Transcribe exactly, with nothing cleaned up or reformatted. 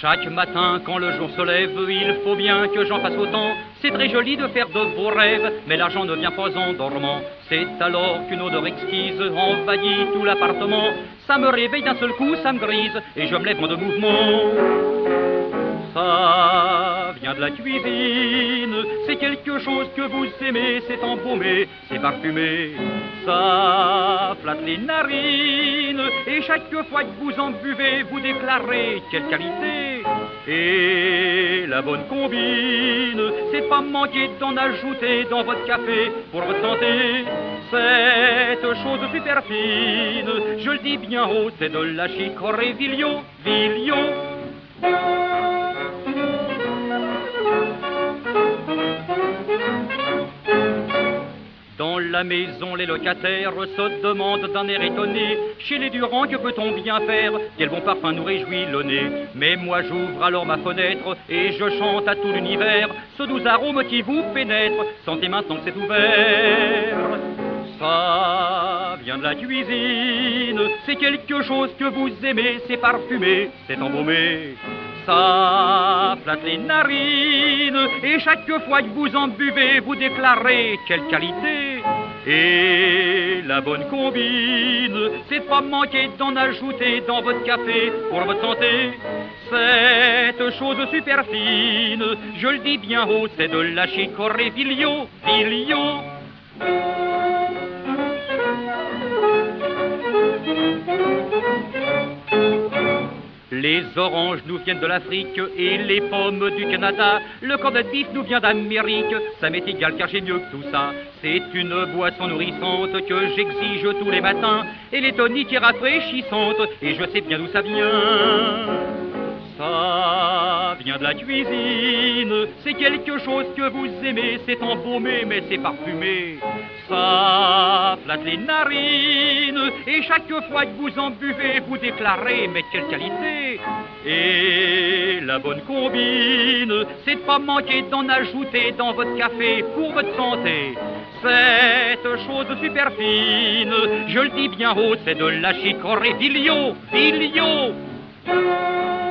Chaque matin, quand le jour se lève, il faut bien que j'en fasse autant. C'est très joli de faire de beaux rêves, mais l'argent ne vient pas en dormant. C'est alors qu'une odeur exquise envahit tout l'appartement. Ça me réveille d'un seul coup, ça me grise, et je me lève en deux mouvements. Ça vient de la cuisine, c'est quelque chose que vous aimez, c'est embaumé, c'est parfumé. Ça flatte les narines, et chaque fois que vous en buvez, vous déclarez quelle qualité. Et la bonne combine, c'est pas manquer d'en ajouter dans votre café pour votre santé. Cette chose super fine, je le dis bien haut, c'est de la chicorée Villio, Villio. Dans la maison, les locataires se demandent d'un air étonné: chez les Durand, que peut-on bien faire? Quel bon parfum nous réjouit le nez. Mais moi j'ouvre alors ma fenêtre et je chante à tout l'univers ce doux arôme qui vous pénètre. Sentez maintenant que c'est ouvert. Ça vient de la cuisine, c'est quelque chose que vous aimez, c'est parfumé, c'est embaumé. Ça flatte les narines, et chaque fois que vous en buvez, vous déclarez quelle qualité. Et la bonne combine, c'est pas manquer d'en ajouter dans votre café pour votre santé. Cette chose super fine, je le dis bien haut, c'est de la chicorée Villio, Villio. Les oranges nous viennent de l'Afrique et les pommes du Canada. Le cornet de bif nous vient d'Amérique. Ça m'est égal car j'ai mieux que tout ça. C'est une boisson nourrissante que j'exige tous les matins. Elle est tonique et rafraîchissante et je sais bien d'où ça vient. Ça vient de la cuisine, c'est quelque chose que vous aimez, c'est embaumé mais c'est parfumé. Ça flatte les narines, et chaque fois que vous en buvez, vous déclarez mais quelle qualité. Et la bonne combine, c'est de pas manquer d'en ajouter dans votre café pour votre santé. Cette chose super fine, je le dis bien haut, c'est de la chicorée Villio, Villio.